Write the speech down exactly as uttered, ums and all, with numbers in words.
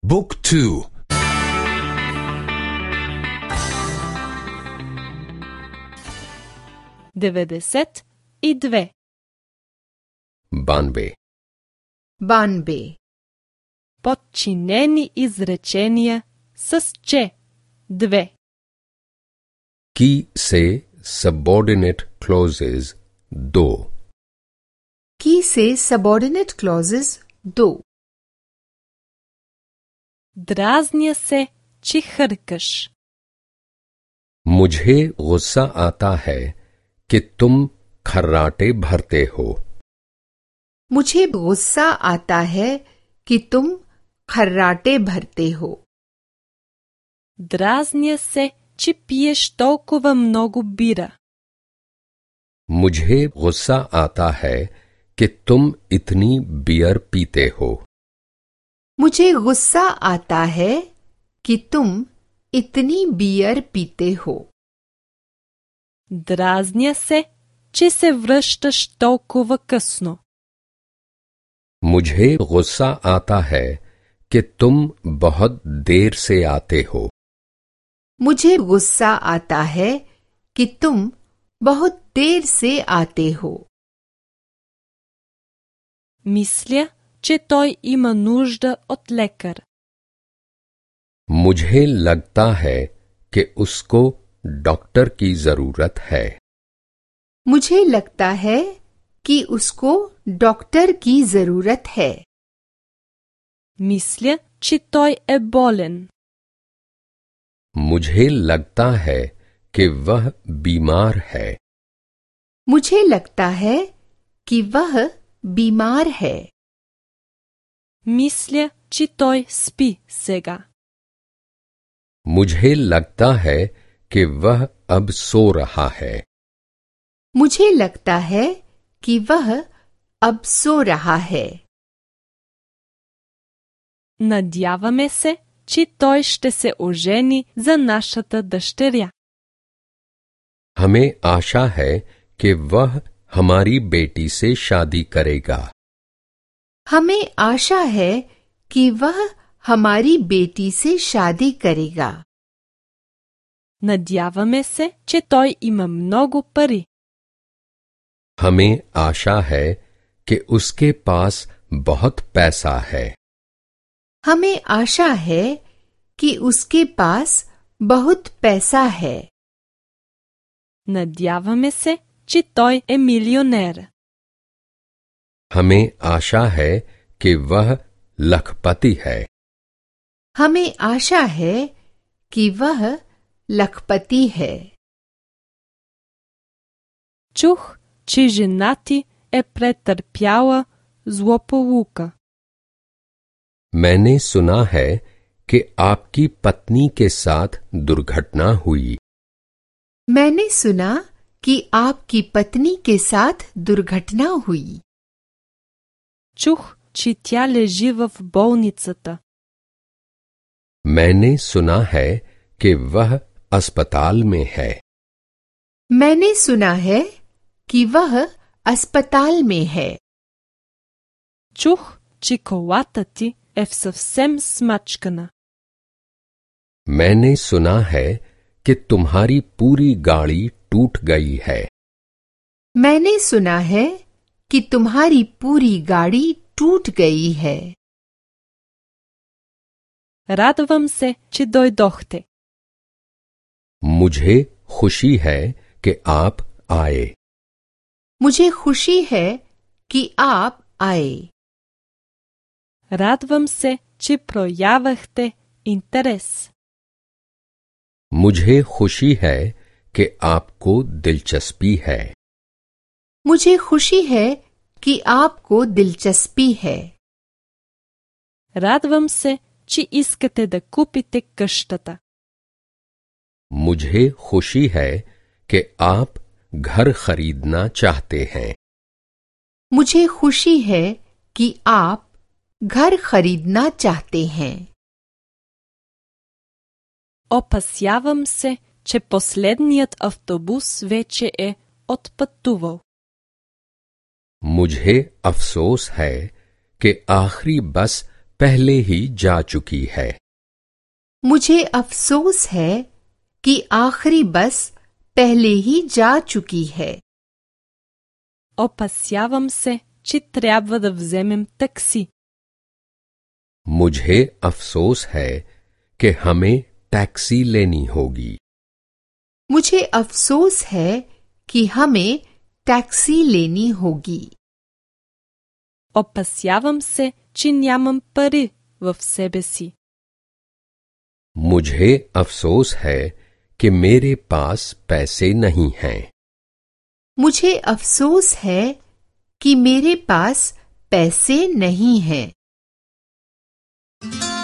บุ๊กทู деветдесет и две बानवे बानवे подчинени изречения с че две की से सबऑर्डिनेट क्लॉजेज दो की से सबऑर्डिनेट क्लॉजेज दो дразня се, че хъркаш. मुझे गुस्सा आता है कि तुम खर्राटे भरते हो। मुझे गुस्सा आता है कि तुम खर्राटे भरते हो। Дразня се, че пиеш толкова много бира. मुझे गुस्सा आता है कि तुम इतनी बियर पीते हो। मुझे गुस्सा आता है कि तुम इतनी बियर पीते हो। Дразня се, че се връщаш толкова късно. मुझे गुस्सा आता है कि तुम बहुत देर से आते हो। मुझे गुस्सा आता है कि तुम बहुत देर से आते हो। Мисля, че той има нужда от лекар. मुझे लगता है कि उसको डॉक्टर की जरूरत है। मुझे लगता है कि उसको डॉक्टर की जरूरत है। Мисля, че той е болен. मुझे लगता है कि वह बीमार है। मुझे लगता है कि वह बीमार है। Мисля, че той спи сега. मुझे लगता है कि वह अब सो रहा है। मुझे लगता है कि वह अब सो रहा है। Надяваме се, че той ще се ожени за нашата дъщеря. हमें आशा है कि वह हमारी बेटी से शादी करेगा। हमें आशा है कि वह हमारी बेटी से शादी करेगा। Надяваме се, че той има много пари. हमें आशा है कि उसके पास बहुत पैसा है। हमें आशा है कि उसके पास बहुत पैसा है। Надяваме се, че той е милионер. हमें आशा है कि वह लखपति है। हमें आशा है कि वह लखपति है। Чух, че жена ти е претърпяла злополука. मैंने सुना है कि आपकी पत्नी के साथ दुर्घटना हुई। मैंने सुना कि आपकी पत्नी के साथ दुर्घटना हुई। Чух, че тя лежи в болницата. मैंने सुना है कि वह अस्पताल में है। मैंने सुना है कि वह अस्पताल में है। Чух, че колата ти е в съвсем смачкана. मैंने सुना है कि तुम्हारी पूरी गाड़ी टूट गई है। मैंने सुना है कि तुम्हारी पूरी गाड़ी टूट गई है। Радвам се, че дойдохте. मुझे खुशी है कि आप आए। मुझे खुशी है कि आप आए। Радвам се, че проявахте интерес. मुझे खुशी है कि आपको दिलचस्पी है। मुझे खुशी है कि आपको दिलचस्पी है। Радвам се, че искате да купите къщата. मुझे खुशी है कि आप घर खरीदना चाहते हैं। मुझे खुशी है कि आप घर खरीदना चाहते हैं। Опасявам се, че последният автобус вече е отпътувал. मुझे अफसोस है कि आखिरी बस पहले ही जा चुकी है। मुझे अफसोस है कि आखिरी बस पहले ही जा चुकी है। Опасявам се, че трябва да вземем такси. मुझे अफसोस है कि हमें टैक्सी लेनी होगी। मुझे अफसोस है कि हमें टैक्सी लेनी होगी। Опасявам се, че нямам пари в себе си. मुझे अफसोस है कि मेरे पास पैसे नहीं हैं। मुझे अफसोस है कि मेरे पास पैसे नहीं हैं।